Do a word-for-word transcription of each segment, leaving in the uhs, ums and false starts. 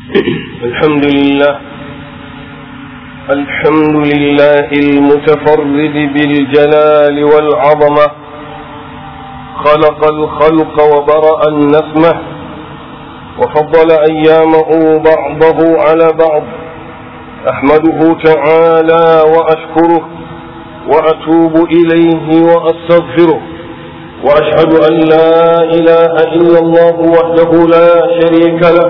الحمد لله الحمد لله المتفرد بالجلال والعظمة، خلق الخلق وبرأ النسمة، وفضل أيامه بعضه على بعض. أحمده تعالى وأشكره وأتوب إليه وأستغفره، وأشهد أن لا إله إلا الله وحده لا شريك له،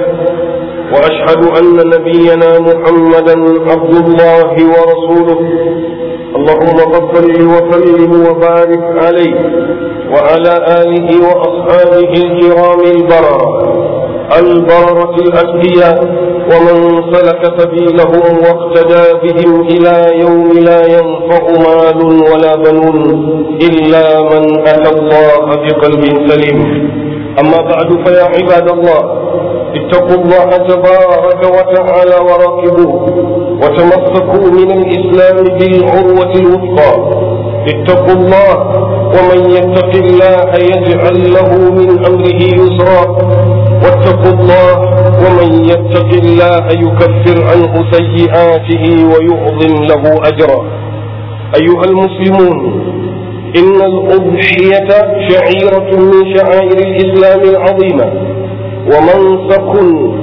وأشهد أن نبينا محمدا عبد الله ورسوله. اللهم صل وسلم وبارك عليه وعلى آله وأصحابه الكرام البررة البررة الأتقياء، ومن سلك سبيلهم واقتدى بهم إلى يوم لا ينفع مال ولا بنون إلا من أتى الله بقلب سليم. أما بعد، فيا عباد الله، اتقوا الله تبارك وتعالى وراقبوه، وتمسكوا من الإسلام بالعروة الوثقى. اتقوا الله، ومن يتق الله يجعل له من أمره يسرا. واتقوا الله، ومن يتق الله يكفر عنه سيئاته ويعظم له أجرا. أيها المسلمون، إن الأضحية شعيرة من شعائر الإسلام العظيمة، ومنسك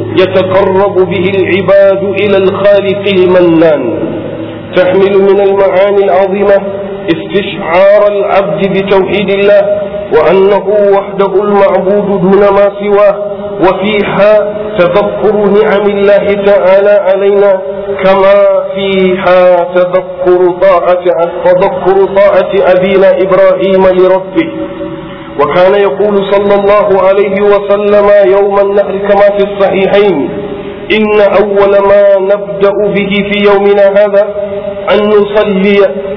يتقرب به العباد إلى الخالق المنان، تحمل من المعاني العظيمة استشعار العبد بتوحيد الله وأنه وحده المعبود دون ما سواه، وفيها تذكر نعم الله تعالى علينا، كما فيها تذكر طاعة تذكر طاعة أبينا إبراهيم لربه. وكان يقول صلى الله عليه وسلم يوم النحر كما في الصحيحين: إن أول ما نبدأ به في يومنا هذا أن نصلي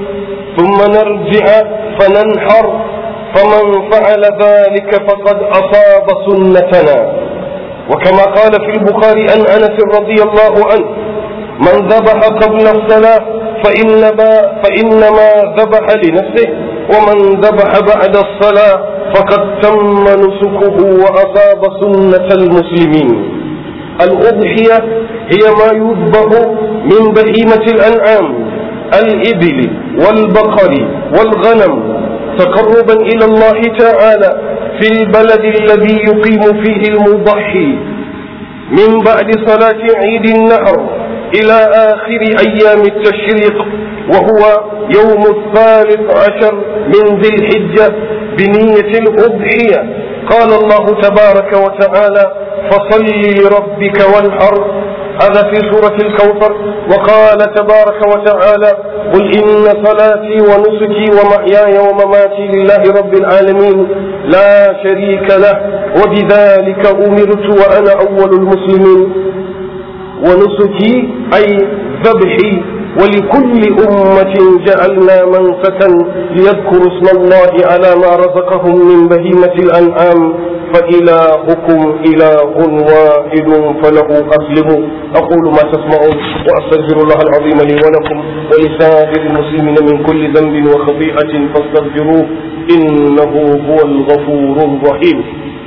ثم نرجع فننحر، فمن فعل ذلك فقد أصاب سنتنا. وكما قال في البخاري عن أنس رضي الله عنه: من ذبح قبل الصلاة فإنما, فإنما ذبح لنفسه، ومن ذبح بعد الصلاة فقد تم نسكه وأصاب سنة المسلمين. الأضحية هي ما يذبح من بهيمة الأنعام، الإبل والبقر والغنم، تقربا إلى الله تعالى في البلد الذي يقيم فيه المضحي من بعد صلاة عيد النحر إلى آخر أيام التشريق، وهو يوم الثالث عشر من ذي الحجة بنية الأضحية. قال الله تبارك وتعالى: فصل لربك وانحر، هذا في سورة الكوثر. وقال تبارك وتعالى: قل إن صلاتي ونسكي ومحياي ومماتي لله رب العالمين لا شريك له وبذلك أمرت وأنا أول المسلمين. ونسكي أي ذبحي، ولكل أمة جعلنا منسكا ليذكروا اسم الله على ما رزقهم من بهيمة الأنعام، فإلهكم إله واحد فله أسلموا. أقول ما تسمعون، وأستغفر الله العظيم لي ولكم ولسائر المسلمين من كل ذنب وخطيئة فاستغفروه إنه هو الغفور الرحيم.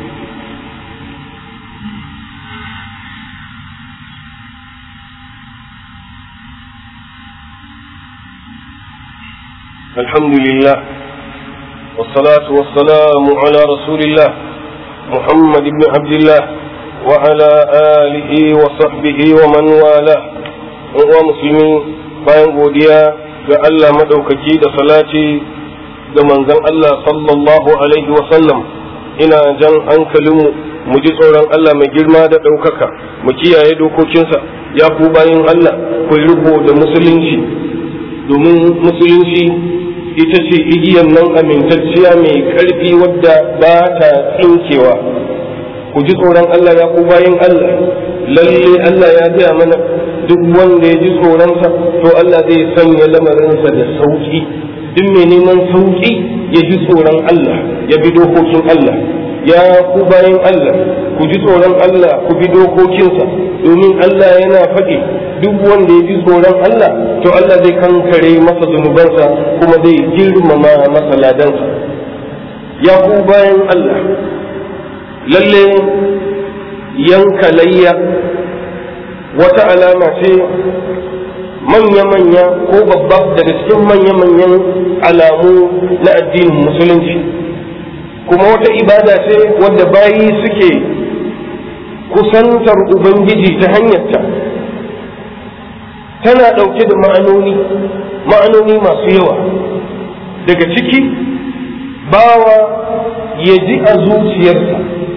الحمد لله، والصلاة والسلام على رسول الله محمد بن عبد الله وعلى آله وصحبه ومن والاه. wa musulmi, bayan godiya ga Allah madaukaki da salati ga manzon Allah sallallahu alaihi wa sallam, ina jan hankalinmu mu ji tsoron Allah mai girma da ɗaukaka, mu kiyaye dokokinsa. Ya ku bayin Allah, ku riko da musulunci, domin musulunci ita ce igiyar nan amintacciya mai ƙarfi wadda ba ta tsinkewa. Ku ji tsoron Allah ya ku bayin Allah, lalle Allah ya gaya mana duk wanda ya ji tsoronsa to Allah zai sanya lamarinsa da sauki. Duk mai neman sauki ya ji tsoron Allah, ya bi dokokin Allah. Ya ku bayin Allah, ku ji tsoron Allah, ku bi dokokinsa, domin Allah yana faɗi duk wanda ya ji tsoron Allah to Allah zai kankare masa zunubansa kuma zai girmama masa ladansa. Ya ku bayin Allah, lalle yanka layya wata alama ce manya-manya ko babba daga cikin manya-manyan alamu na addinin musulunci, kuma wata ibada ce wadda bayi suke kusantar ubangiji ta hanyarta. Tana ɗauke da ma'anoni ma'anoni masu yawa, daga ciki bawa ya ji a zuciyarsa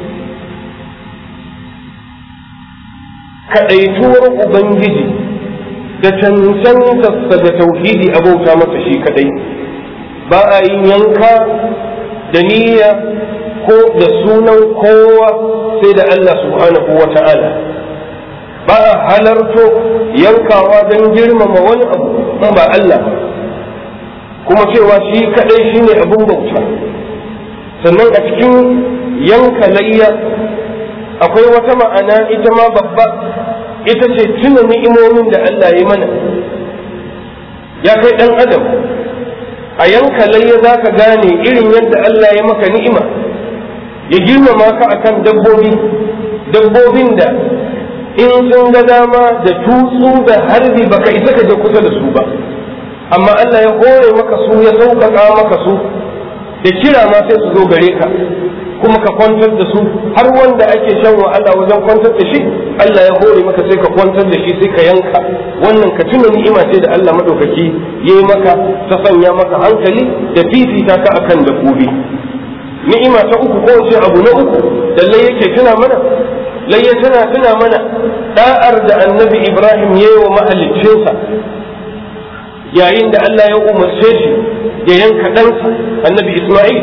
kaɗaituwar ubangiji da cancantarsa da tauhidi a bauta masa shi kaɗai. Ba a yin yanka da niyya ko da sunan kowa sai da Allah subhanahu wa ta'ala. Ba a halarto yankawa don girmama wani abu in ba Allah ba, kuma cewa shi kaɗai shine abin bauta. Sannan a cikin yanka layya akwai wata ma'ana ita ma babba, ita ce tuna ni'imomin da Allah ya mana. Ya kai ɗan adam, a yanka layya za ka gane irin yadda Allah ya maka ni'ima, ya girmama ka akan dabbobi dabbobin da in sun ga dama da tutsu da harbi baka isa ka je kusa da su ba, amma Allah ya hore maka su, ya sauƙaƙa maka su, da kira ma sai su zo gare ka kuma ka kwantar da su. Har wanda ake shan wahala wajen kwantar da shi, Allah ya hore maka sai ka kwantar da shi sai ka yanka. Wannan ka tuna ni'ima ce da Allah madaukaki ya yi maka, ta sanya maka hankali da fifita ka akan dabbobi. Ni'ima ta uku ko ce abu na uku da lai yake tuna mana, lai ya tana tuna mana da'ar da annabi Ibrahim ya yi wa mahaliccinsa yayin da Allah ya umarce shi ya yanka ɗansa annabi Ismail.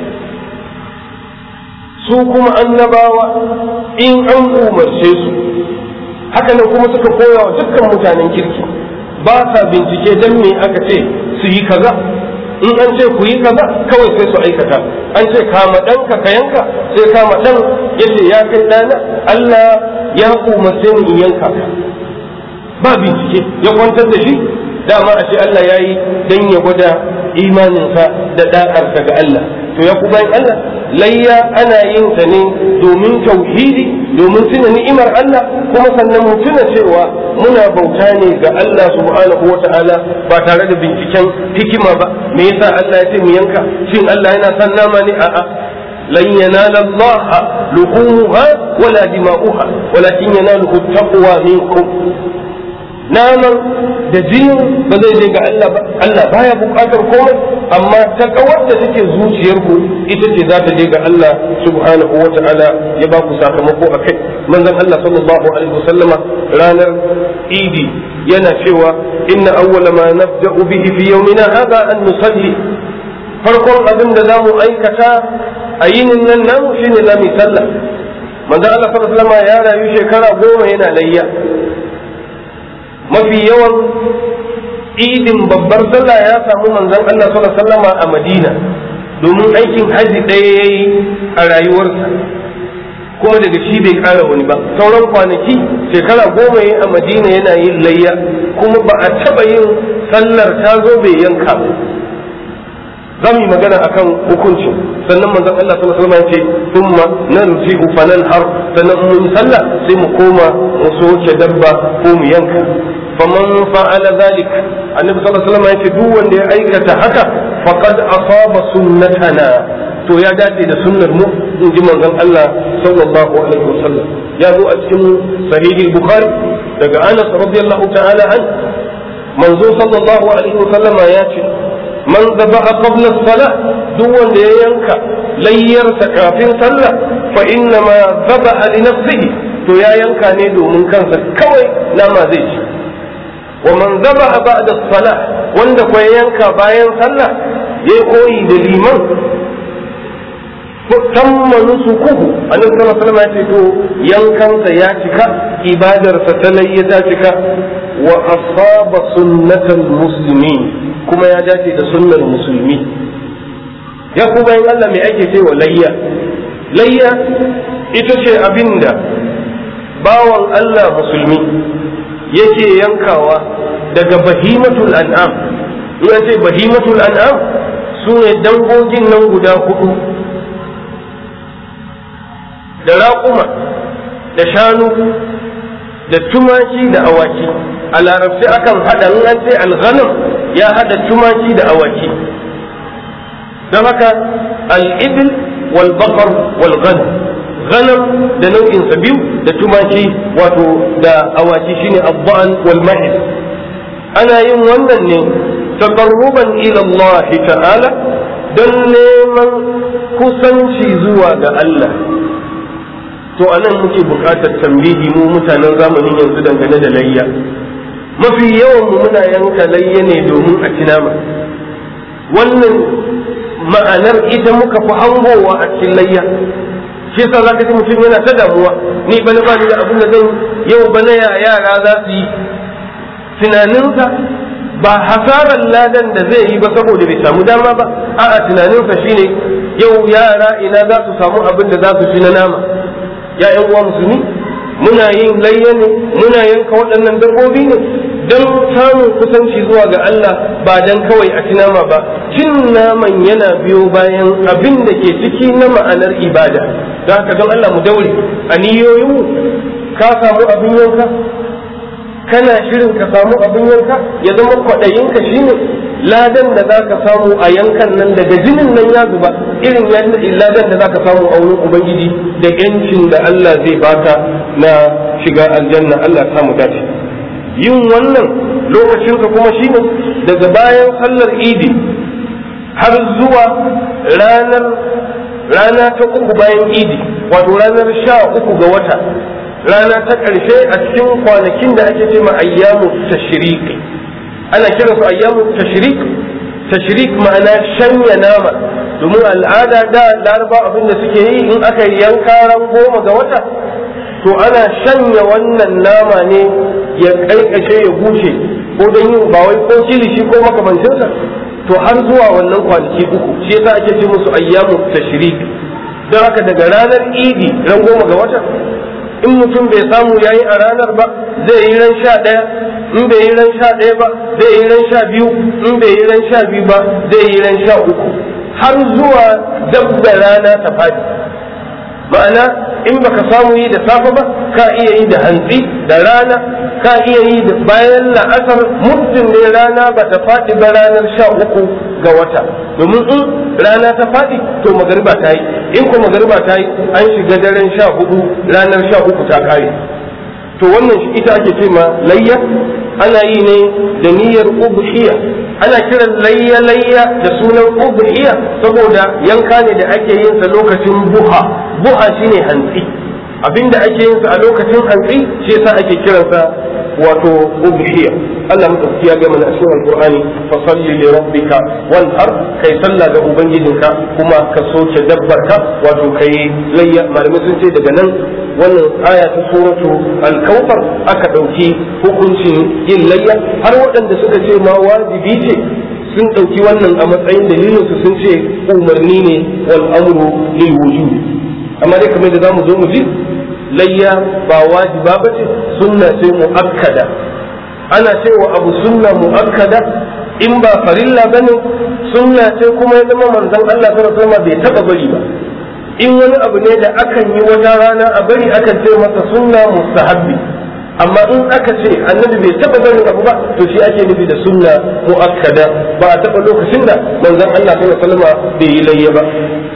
Su kuma annabawa in an umarce su haka nan kuma suka koya wa dukkan mutanen kirki, ba sa bincike dan me aka ce su yi kaza. In an ce ku yi kaza kawai sai su aikata. An ce kama ɗanka ka yanka, sai kama ɗan ya ce ya kai ɗana Allah ya umarce ni in yanka ka. Ba bincike, ya kwantar da shi. Dama a ce Allah ya yi don ya gwada imaninsa da ɗa'arsa ga Allah. To ya ku bayan Allah, layya ana yin ta ne domin tauhidi, domin tuna ni'imar Allah, kuma sannan mu tuna cewa muna bauta ne ga Allah subhanahu wa ta'ala ba tare da binciken hikima ba. Me yasa Allah ya ce mu yanka? Shin Allah yana son nama ne? A'a. lan yanala Allah luhumuha wala dima'uha walakin yanaluhu taqwa minkum. Naman da jinin ba zai je ga Allah ba, Allah baya bukatar komai, amma takawar da take zuciyarku ita ce za ta je ga Allah subhanahu wa ta'ala ya ba ku sakamako a kai. Manzon Allah sallallahu alaihi wasallama ranar Idi yana cewa inna awwala ma nabda'u bihi fi yawmina hadha an nusalli. Farkon abin da zamu aikata a yinin nan namu shine zamu sallah. Manzon Allah sallallahu alaihi wasallama ya rayu shekara goma yana layya. Mafi yawan idin babbar sallah ya samu manzon Allah sallallahu alaihi wasallama a Madina, domin aikin haji ɗaya yayi a rayuwarsa, kuma daga shi bai ƙara wani ba. Sauran kwanaki shekara goma yayi a Madina yana yin layya, kuma ba a taɓa yin sallar ta zo bai yanka ba. Za mu yi magana akan hukuncin, sannan manzon Allah sallallahu alaihi wasallam ya ce thumma narji'u fananhar, sannan mun sallah sai mu koma mu soke dabba ko mu yanka. faman fa'ala zalik, annabi sallallahu alaihi wasallam ya ce duk wanda ya aikata haka faqad asaba sunnatana, to ya dace da sunnar mu, in ji manzon Allah sallallahu alaihi wasallam. Ya zo a cikin sahih bukhari daga Anas radiyallahu ta'ala an, manzo sallallahu alaihi wasallam ya ce man zabaha qabla as-salah, duk wanda ya yanka layyarsa kafin sallah fa inna ma zabaha li nafsihi, to ya yanka ne domin kansa kawai, nama zai ci. wa man zabaha ba'da as-salah, wanda ko ya yanka bayan sallah yayi koyi da liman, tamma nusukuhu, annabi sallallahu alaihi wasallam ya ce to yankansa ya cika, ibadarsa ta layya ta cika. wa asaba sunnatal muslimin, kuma ya dace da sunnar musulmi. Ya ku bayan Allah, me ake cewa layya? Layya ita ce abinda bawan Allah musulmi yake yankawa daga bahimatul an'am. In ce bahimatul an'am su ne dangogin nan guda hudu, da raƙuma, da shanu, da tumaki da awaki. A larabci akan hada in an ce al-ghanam ya hada tumaki da awaki. don haka al-ibil wal baqar wal ghanam ghanam da nau'in sa biyu da tumaki wato da awaki shine abban wal ma'iz. ana yin wannan ne taqarruban ila Allah ta'ala don neman kusanci zuwa ga Allah. to anan muke buƙatar tambihi mu mutanen zamanin yanzu dangane da layya. mafi yawan mu muna yanka layya ne domin a tinama. wannan ma'anar ita muka fi hangowa a cikin layya. shi yasa zaka ji mutum yana ta damuwa, ni bana ba ni da abin da zan yau bana ya yara za su yi. tunaninsa ba hasarar ladan da zai yi ba saboda bai samu dama ba, a'a tunaninsa shine yau yara ina za su samu abin da za su ci na nama. ya ƴan uwa musulmi, muna yin layya ne, muna yanka waɗannan dabbobi ne don samun kusanci zuwa ga Allah, ba don kawai a ci nama ba. cin naman yana biyo bayan abin da ke ciki na ma'anar ibada. don haka don Allah mu daure a niyoyinmu. ka samu abin yanka, kana shirin ka samu abin yanka, ya zama kwaɗayinka shine ladan da za ka samu a yankan nan daga jinin nan ya zuba, irin ladan da za ka samu a wurin Ubangiji da yancin da Allah zai baka na shiga aljanna. Allah ta mu dace. yin wannan lokacinka kuma shine daga bayan sallar idi har zuwa ranar rana ta uku bayan idi, wato ranar sha uku ga wata, rana ta ƙarshe a cikin kwanakin da ake ce ma ayyamu tashriq. ana kira su ayyamu tashriq. tashriq ma'ana shanya nama, domin al'ada da laraba abin da suke yi in aka yanka ran goma ga wata to ana shanya wannan nama ne ya kaikashe ya bushe, ko don yin ba wai ko kilishi ko makamancinsa, to har zuwa wannan kwanaki uku. shi yasa ake ce musu ayyamu tashriq. don haka daga ranar idi ran goma ga wata, in mutum bai samu yayi a ranar ba zai yi ran sha ɗaya, in bai yi ran sha ɗaya ba zai yi ran sha biyu, in bai yi ran sha biyu ba zai yi ran sha uku, har zuwa dab da rana ta fadi. ma'ana in baka samu yi da safe ba ka iya yi da hantsi da rana, ka iya yi da bayan la'asar, muddin da rana ba ta faɗi ba ranar sha uku ga wata. domin in rana ta faɗi to magariba ta yi, in ko magariba ta yi an shiga daren sha hudu, ranar sha uku ta kare. to wannan shi ita ake ce ma layya. ana yi ne da niyyar ubhiya. ana kiran layya layya da sunan ubhiya saboda yanka ne da ake yin sa lokacin buha. buha shine hantsi, abinda ake yin sa a lokacin hantsi shi yasa ake kiransa wato ubhiya. Allah madaukaki ya ga mana cikin alqur'ani fa salli li rabbika wanhar, kai sallah ga ubangijinka kuma ka soke dabbarka, wato kai layya. malamai sun ce daga nan wannan aya ta suratu al-kawthar aka dauki hukuncin yin layya. har waɗanda suka ce ma wajibi ce sun dauki wannan a matsayin dalilin su, sun ce umarni ne wal amru lil wujub. amma dai kamar da zamu zo mu ji, layya ba wajiba bace, sunna ce muakkada. ana cewa abu sunna muakkada in ba farilla bane, sunna ce kuma ya zama manzon Allah sallallahu alaihi wasallam bai taba bari ba. in wani abu ne da akan yi wata rana a bari akan ce masa sunna mustahabbi, amma in aka ce annabi bai taba barin abu ba to shi ake nufi da sunna muakkada. ba a taba lokacin da manzon Allah sallallahu alaihi wasallam bai yi layya ba.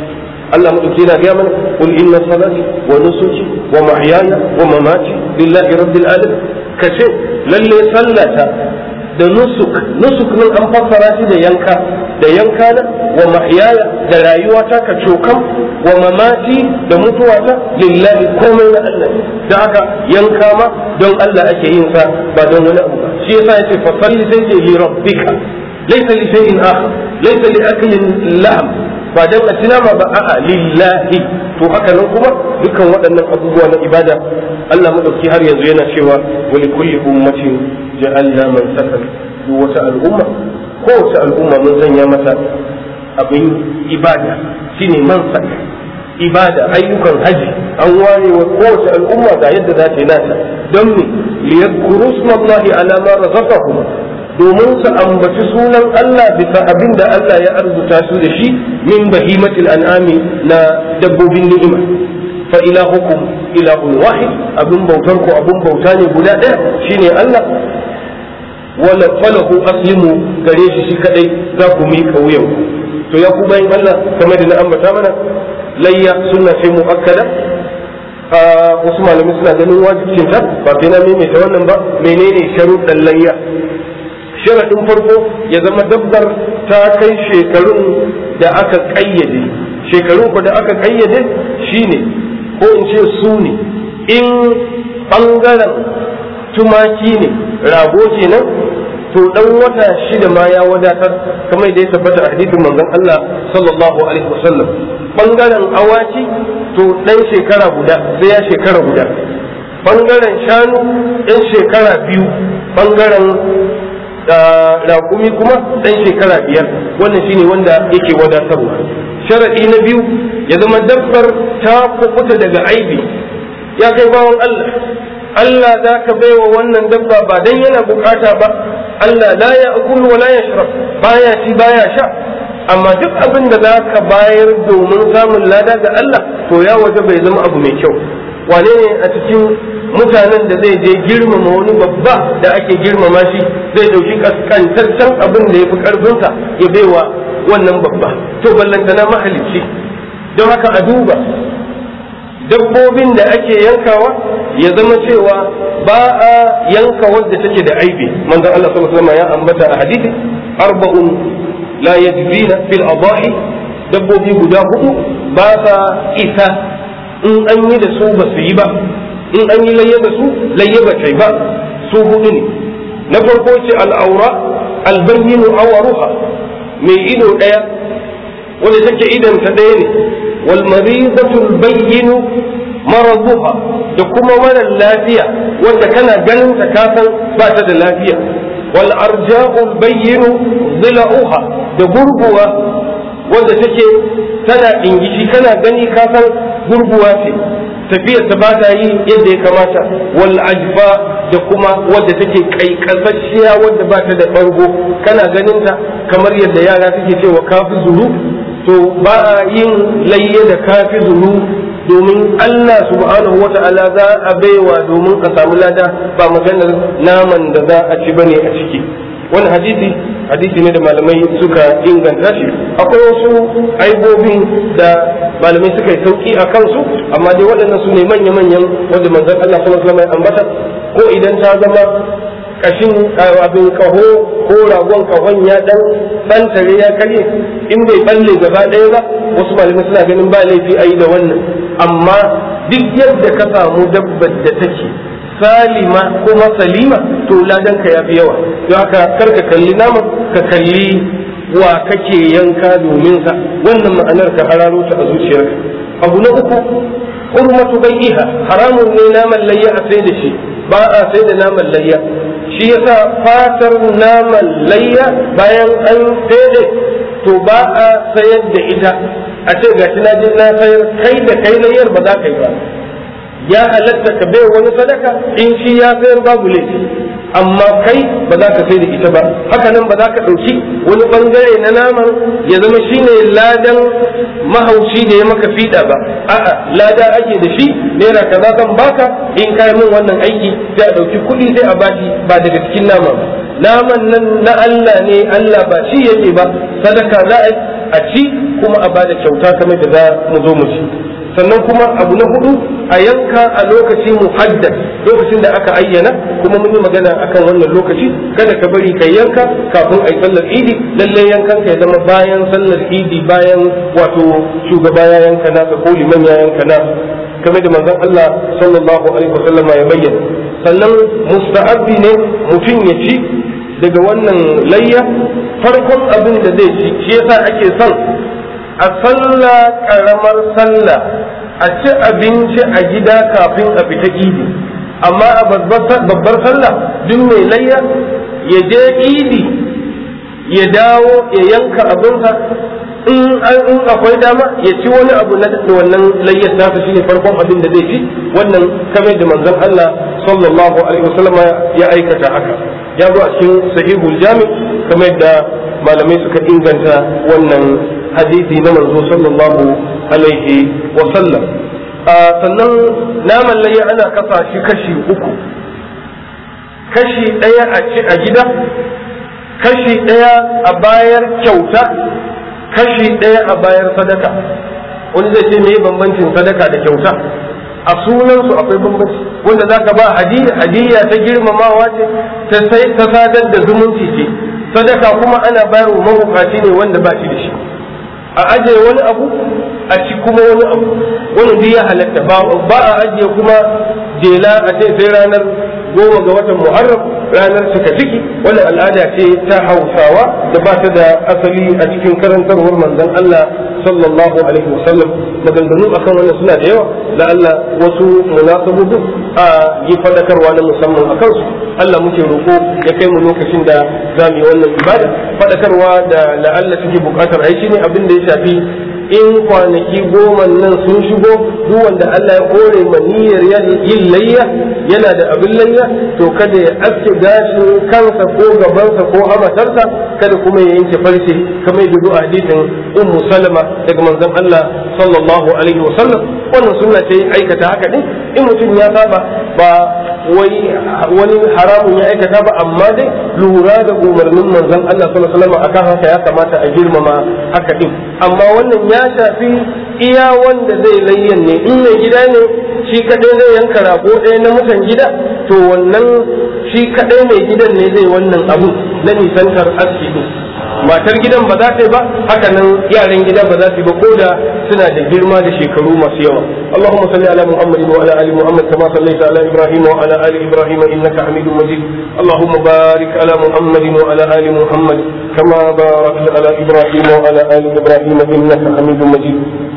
Allah madauki yana gaya mana qul inna salati wa nusuki wa mahyaya wa mamati lillahi rabbil alamin. kace lalle sallata da nusuk, nusuk nan an fassara shi da yanka, da yanka na wa mahyaya da rayuwata ka cokam, wa mamati da mutuwata lillahi komai na Allah. da haka yanka ma don Allah ake yin sa ba don wani abu ba. shi yasa yace fa salli sai ce li rabbika laysa li shay'in akhar, laysa li aklin lahm, ba dan a tunama ba, a'a lillahi. to haka nan kuma dukkan waɗannan abubuwa na ibada Allah madauki har yanzu yana cewa wa li kulli ummatin ja'alna man sakal. duk wata al'umma, kowace al'umma mun sanya mata abin ibada, shine man sakal, ibada, ayyukan haji an ware wa kowace al'umma ga yadda za ta yi nata. don me liyadkuru smallahi ala ma razaqahum, domin su ambaci sunan Allah bisa abin da Allah ya arzuta su da shi min bahimatil an'ami na dabbobin ni'ima. fa ilahukum ilahun wahid, abin bautar ku abin bauta ne guda ɗaya shine Allah, wala falahu aslimu gare shi shi kadai za ku miƙa wuyan. To ya ku bayin Allah, kamar da na ambata mana, layya sunna ce muakkada. Wasu malamai suna ganin wajibcin ta, ba sai na maimaita wannan ba. Menene sharuɗan layya? Sharaɗin farko ya zama dabbar ta kai shekarun da aka ƙayyade. Shekarun ku da aka ƙayyade shine, ko in ce su ne, in ɓangaren tumaki ne, rago kenan, to dan wata shida ma ya wadatar, kamar da ya tabbata a hadisin manzon Allah sallallahu alaihi wasallam. Bangaren awaki to dan shekara guda sai ya shekara guda, bangaren shanu dan shekara biyu, bangaren raƙumi kuma dan shekara biyar. Wannan shine wanda yake wadatarwa. Sharadi na biyu ya zama dabbar ta kubuta daga aibi. Ya kai bawan Allah, Allah za ka baiwa wannan dabba ba dan yana bukata ba. Allah la ya akulu wa la ya shrab, baya ci baya sha, amma duk abin da za ka bayar domin samun lada ga Allah to ya waje bai zama abu mai kyau. Wane ne a cikin mutanen da zai je girmama wani babba da ake girmama shi zai dauki kaskantaccen abin da ya fi karfinsa ya baiwa wannan babba? To ballantana mahalicci. Don haka a duba dabbobin da ake yankawa ya zama cewa ba a yanka wadda take da aibi. Manzon Allah sallallahu alaihi wasallam ya ambata a hadisi, arba'un la yajzina fil adahi, dabbobi guda hudu ba sa isa in an yi da su ba su yi ba, in an yi layya da su layya ba kai ba. Su hudu ne. Na farko ce al'aura albayyinu awaruha, mai ido daya wanda take idan ta daya ne, wal maridatul bayyinu maraduha, da kuma mara lafiya wanda kana ganin ta kasan ba ta da lafiya, wal arja'ul bayyinu zila'uha, da gurguwa wanda take tana ingishi kana gani kasan gurguwa ce, tafiyar ta ba ta yi yadda ya kamata, wal ajfa, da kuma wadda take kaikasashiya wadda ba ta da bargo kana ganin ta kamar yadda yara suke cewa kafi zuru. To ba a yin layya da kafi zuru, domin Allah subhanahu wa ta'ala za a baiwa domin a samu lada, ba maganar naman da za a ci bane a ciki. Wani hadisi hadisi ne da malamai suka inganta shi. Akwai wasu aibobin da malamai suka yi sauki a kansu, amma dai waɗannan su ne manya-manyan wanda manzon Allah sallallahu alaihi wasallam ya ambata. Ko idan ta zama kashin abin kaho ko ragon kahon ya dan bantare ya karye, in bai balle gaba ɗaya ba, wasu malamai suna ganin ba laifi a yi da wannan. Amma duk yadda ka samu dabbar da take salima kuma salima, to ladan ka yafi yawa. Don haka kar ka kalli naman, ka kalli wa kake yanka domin sa. Wannan ma'anar ka hararo ta a zuciyarka. Abu na uku, hurmatu bai'iha, haramun ne naman layya a sai da shi, ba a sai da naman layya. Shi yasa fatar naman layya bayan an fede to ba a sayar da ita, a ce ga shi na je na sayar, kai da kai layyar ba za ka yi ba. Ya halatta ka bai wani sadaka in shi ya sayar babu laifi, amma kai ba za ka sai da ita ba. Haka nan ba za ka ɗauki wani ɓangare na naman ya zama shine ladan mahauci da ya maka fiɗa ba. A'a, lada ake da shi, naira kaza zan baka in kai min wannan aiki, sai a ɗauki kuɗi sai a bashi ba daga cikin naman. Naman nan na Allah ne, Allah ba shi yake ba, sadaka za a ci kuma a bada kyauta kamar da za mu zo mu ci. Sannan kuma abu na hudu, a yanka a lokaci muhaddad, lokacin da aka ayyana, kuma mun yi magana akan wannan lokaci. Kada ka bari ka yanka kafin a yi sallar idi, lallai yankan ka ya zama bayan sallar idi, bayan wato shugaba ya yanka nasa ko liman ya yanka nasa, kamar da manzon Allah sallallahu alaihi wasallam ya bayyana. Sannan musta'abbi ne mutum ya ci daga wannan layya farkon abin da zai ci. Shi yasa ake son a sallah karamar sallah a ci abinci a gida kafin a fita idi, amma a babbar sallah duk mai layya ya je idi ya dawo ya yanka abinsa, in akwai dama ya ci wani abu na wannan layyar nasa, shine farkon abin da zai ci. Wannan kamar da manzon Allah sallallahu alaihi wasallam ya aikata haka, ya zo a cikin sahihul jami, kamar da malamai suka inganta wannan hadisi na manzo sallallahu alaihi wasallam. sannan naman layya ana kasa shi kashi uku, kashi ɗaya a ci a gida, kashi ɗaya a bayar kyauta, kashi ɗaya a bayar sadaka. Wani zai ce me bambancin sadaka da kyauta? A sunansu akwai bambanci. Wanda za ka ba hadiyya ta girmamawa ce, ta sadar da zumunci ce. Sadaka kuma ana bayar wa mabukaci ne wanda ba shi da shi. A ajiye wani abu a ci kuma wani abu, wani duk ya halatta. Ba a ajiye kuma jela a ce sai ranar goma ga watan Muharram, ranar cika ciki. Wannan al'ada ce ta Hausawa da ba ta da asali a cikin karantarwar manzon Allah sallallahu alaihi wasallam. Maganganu akan wannan suna da yawa, da Allah wasu munasabobi a yi fadakarwa na musamman a kansu. Allah muke roƙo ya kai mu lokacin da za mu yi wannan ibada. Fadakarwa da la'alla suke buƙatar aiki ne abin da ya shafi in kwanaki goma nan sun shigo, duk wanda Allah ya kore maniyar yin layya yana da abin layya, to kada ya aske gashin kansa ko gabansa ko amatarsa, kada kuma ya yanke farce kamar yadda zuwa hadisin Ummu Salama daga manzon Allah sallallahu alaihi wasallam. Wannan sunna ce aikata haka din, in mutum ya saba ba wai wani haramun ya aikata ba, amma dai lura da umarnin manzon Allah sallallahu alaihi wasallam akan haka ya kamata a girmama haka din. Amma wannan ya shafi iya wanda zai layyan ne. In mai gida ne shi kadai zai yanka rago ɗaya na mutan gida, to wannan shi kadai mai gidan ne zai wannan abu na nisantar aski din. Matar gidan ba za ta yi ba, haka nan yaran gida ba za su yi ba, ko da suna da girma da shekaru masu yawa. Allahumma salli ala Muhammad wa ala ali Muhammad kama sallaita ala Ibrahim wa ala ali Ibrahim innaka Hamidum Majid. Allahumma barik ala Muhammad wa ala ali Muhammad kama barakta ala Ibrahim wa ala ali Ibrahim innaka Hamidum Majid.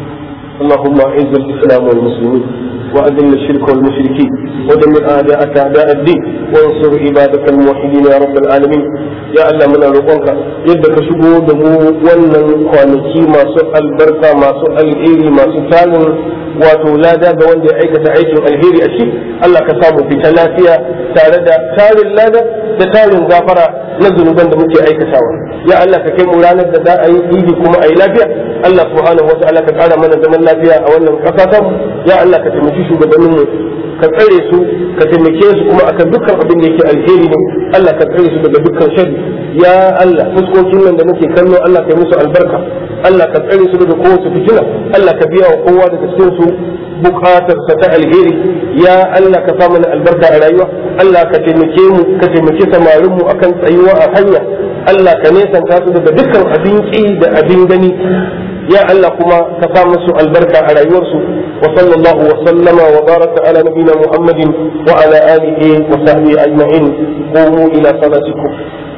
اللهم اعز الاسلام والمسلمين واذل الشرك والمشركين ودمر اعداءك اعداء الدين وانصر عبادك الموحدين يا رب العالمين. يا الله muna roƙonka yadda ka shigo da mu wannan kwanaki masu albarka masu alheri masu tarin wato lada ga wanda ya aikata aikin alheri a shi, Allah ka samu fita lafiya tare da tarin lada da tarin gafara na zunuban da muke aikatawa. Ya Allah ka kai mu ranar da za a yi idi kuma a yi lafiya. Allah subhanahu wa ta'ala ka ƙara mana zaman lafiya a wannan ƙasa ta mu. Ya Allah ka taimaki shugabannin mu, ka tsare su, ka taimake su kuma akan dukkan abin da yake alheri ne. Allah ka tsare su daga dukkan sharri. Ya Allah fuskokin nan da muke kallo Allah ka yi musu albarka. Allah ka tsare su daga kowace fitina. Allah ka biya wa kowa daga cikin su bukatarsa ta alheri. Ya Allah ka sa mana albarka a rayuwa. Allah ka taimake mu, ka taimake samarin mu akan tsayuwa a hanya. Allah ka nesanta su daga dukkan abin ƙi da abin gani. Ya Allah kuma ka sa musu albarka a rayuwarsu. Wa sallallahu wa sallama wa baraka ala nabiyina Muhammadin wa ala alihi wa sahbihi ajma'in. Qumu ila salatikum.